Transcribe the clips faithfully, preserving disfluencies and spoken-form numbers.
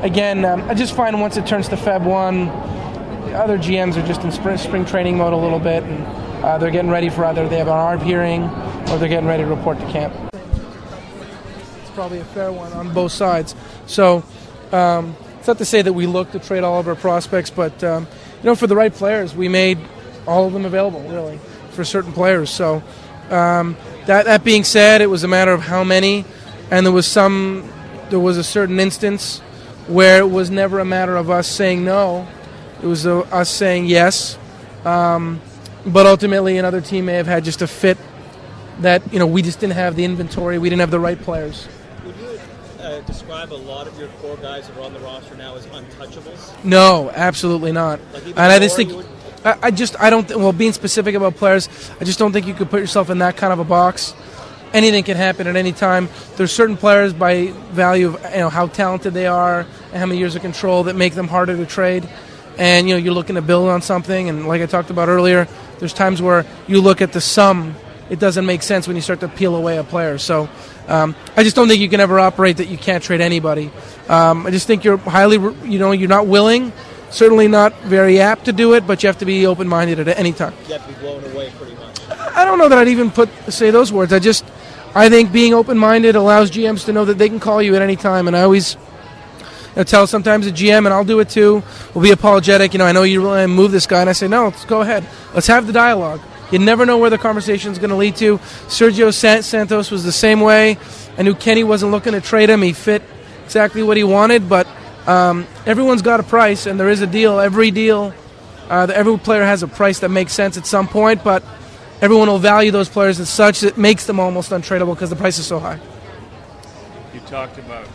again, um, I just find once it turns to Feb one, other G Ms are just in spring, spring training mode a little bit, and uh, they're getting ready for either they have an A R B hearing or they're getting ready to report to camp. It's probably a fair one on both sides. So um, it's not to say that we look to trade all of our prospects, but um, you know, for the right players, we made all of them available, really, for certain players. So um, that that being said, it was a matter of how many, and there was some, there was a certain instance where it was never a matter of us saying no. It was uh, us saying yes, um, but ultimately another team may have had just a fit that, you know, we just didn't have the inventory, we didn't have the right players. Would you uh, describe a lot of your core guys that are on the roster now as untouchables? No, absolutely not. Like and I just think, I, I just, I don't, th- well, being specific about players, I just don't think you could put yourself in that kind of a box. Anything can happen at any time. There's certain players by value of, you know, how talented they are and how many years of control that make them harder to trade. And, you know, you're looking to build on something, and like I talked about earlier, there's times where you look at the sum, it doesn't make sense when you start to peel away a player. So um, I just don't think you can ever operate that you can't trade anybody. Um, I just think you're highly, you know, you're not willing, certainly not very apt to do it, but you have to be open-minded at any time. You have to be blown away pretty much. I don't know that I'd even put say those words. I just, I think being open-minded allows G Ms to know that they can call you at any time, and I always I tell sometimes a G M, and I'll do it too, will be apologetic. You know, I know you really want to move this guy, and I say, no, let's go ahead. Let's have the dialogue. You never know where the conversation is going to lead to. Sergio Santos was the same way. I knew Kenny wasn't looking to trade him. He fit exactly what he wanted, but um, everyone's got a price, and there is a deal. Every deal, uh, every player has a price that makes sense at some point, but everyone will value those players as such that it makes them almost untradeable because the price is so high. You talked about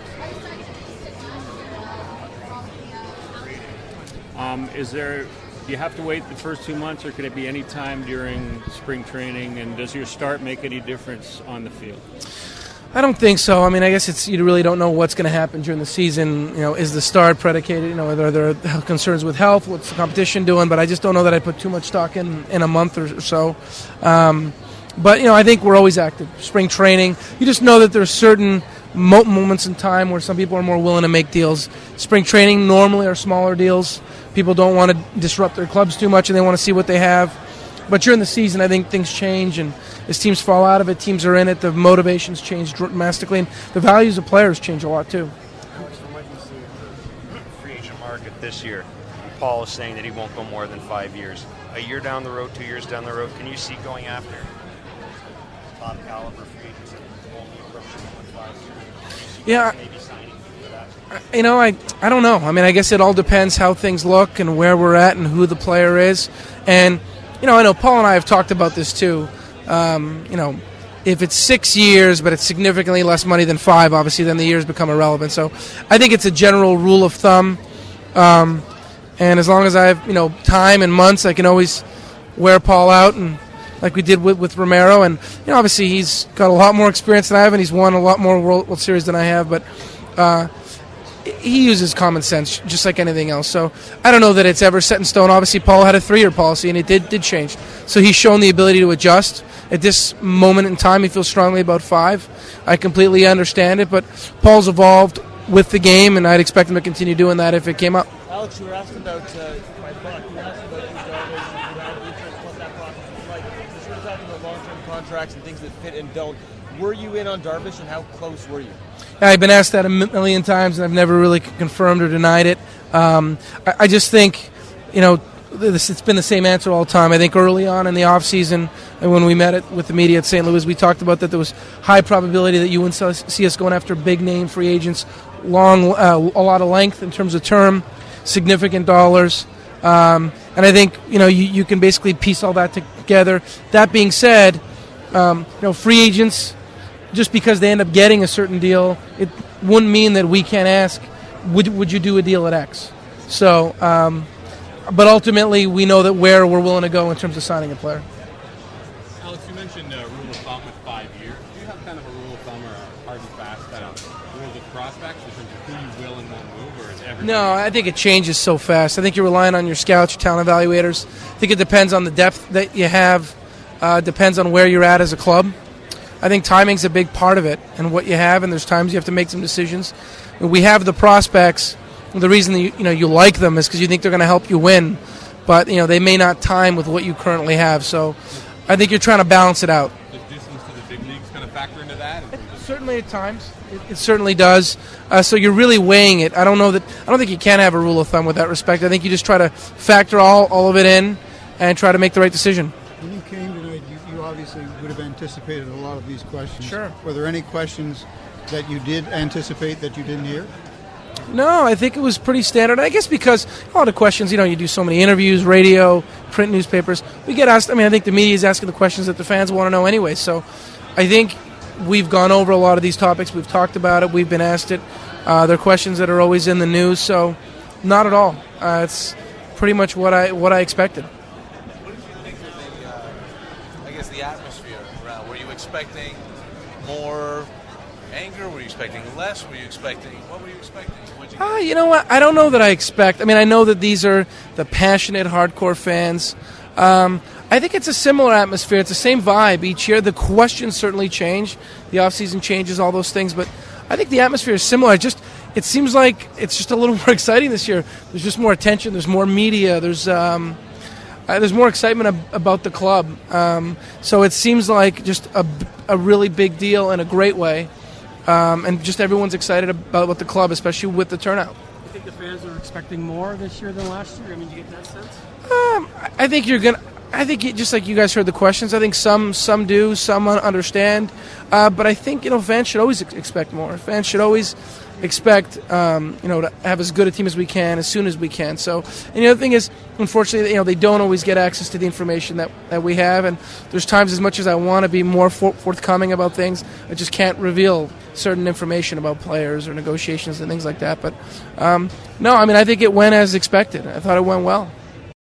Um, is there, do you have to wait the first two months, or could it be any time during spring training? And does your start make any difference on the field? I don't think so. I mean, I guess it's you really don't know what's going to happen during the season. You know, is the start predicated? You know, are there concerns with health? What's the competition doing? But I just don't know that I put too much stock in in a month or so. Um, but you know, I think we're always active. Spring training, you just know that there's certain mo- moments in time where some people are more willing to make deals. Spring training normally are smaller deals. People don't want to disrupt their clubs too much, and they want to see what they have. But during the season, I think things change, and as teams fall out of it, teams are in it, the motivations change dramatically, and the values of players change a lot too. From what you see the free agent market this year, Paul is saying that he won't go more than five years. A year down the road, two years down the road, can you see going after top caliber free agents that won't be approaching in five years? Yeah. Maybe signing for that? You know, I I don't know. I mean, I guess it all depends how things look and where we're at and who the player is. And, you know, I know Paul and I have talked about this too. Um, you know, if it's six years but it's significantly less money than five, obviously, then the years become irrelevant. So I think it's a general rule of thumb. Um, and as long as I have, you know, time and months, I can always wear Paul out, and like we did with, with Romero. And, you know, obviously he's got a lot more experience than I have, and he's won a lot more World, World Series than I have. But uh, he uses common sense just like anything else. So I don't know that it's ever set in stone. Obviously, Paul had a three-year policy, and it did did change. So he's shown the ability to adjust. At this moment in time, he feels strongly about five. I completely understand it, but Paul's evolved with the game, and I'd expect him to continue doing that if it came up. Alex, you were asked about uh, my buck. You were asked about these drivers and how interest, what that process is like. You're sort of talking about long-term contracts and things that fit and don't. Were you in on Darvish, and how close were you? I've been asked that a million times, and I've never really confirmed or denied it. Um, I, I just think, you know, this, it's been the same answer all the time. I think early on in the offseason, and when we met it with the media at Saint Louis, we talked about that there was high probability that you wouldn't see us going after big-name free agents, long, uh, a lot of length in terms of term, significant dollars. Um, and I think, you know, you, you can basically piece all that together. That being said, um, you know, free agents, just because they end up getting a certain deal, it wouldn't mean that we can't ask, would would you do a deal at X? So, um, but ultimately, we know that where we're willing to go in terms of signing a player. Alex, you mentioned uh, rule of thumb with five years. Do you have kind of a rule of thumb or a hard and fast kind of rule with prospects in terms of who you will and won't move, or is everything? No, I think it changes so fast. I think you're relying on your scouts, your talent evaluators. I think it depends on the depth that you have. Uh, depends on where you're at as a club. I think timing's a big part of it and what you have, and there's times you have to make some decisions. We have the prospects. The reason that you, you know you like them is because you think they're going to help you win, but you know they may not time with what you currently have. So I think you're trying to balance it out. Does distance to the big leagues kind of factor into that? Certainly at times, it, it certainly does. Uh, so you're really weighing it. I don't know that. I don't think you can have a rule of thumb with that respect. I think you just try to factor all, all of it in and try to make the right decision. When you came tonight, you, you obviously would have anticipated a lot of these questions. Sure. Were there any questions that you did anticipate that you didn't hear? No, I think it was pretty standard. I guess because a lot of questions, you know, you do so many interviews, radio, print newspapers. We get asked. I mean, I think the media is asking the questions that the fans want to know anyway. So, I think we've gone over a lot of these topics. We've talked about it. We've been asked it. Uh, they're questions that are always in the news. So, not at all. Uh, it's pretty much what I what I expected. What did you think of the, uh, I guess, the atmosphere around? Were you expecting more anger? Were you expecting less? Were you expecting? What were you expecting? What'd you get? Uh, you know what? I don't know that I expect. I mean, I know that these are the passionate, hardcore fans. Um, I think it's a similar atmosphere. It's the same vibe each year. The questions certainly change. The offseason changes, all those things. But I think the atmosphere is similar. It just it seems like it's just a little more exciting this year. There's just more attention. There's more media. There's um, uh, there's more excitement ab- about the club. Um, so it seems like just a, a really big deal in a great way. Um, and just everyone's excited about what the club, especially with the turnout. You think the fans are expecting more this year than last year? I mean, do you get that sense? Um, I think you're gonna. I think it, just like you guys heard the questions, I think some some do, some understand, uh, but I think you know fans should always ex- expect more. Fans should always expect um, you know to have as good a team as we can as soon as we can. So, and the other thing is, unfortunately, you know they don't always get access to the information that, that we have, and there's times as much as I want to be more for- forthcoming about things, I just can't reveal certain information about players or negotiations and things like that. But um, no, I mean I think it went as expected. I thought it went well.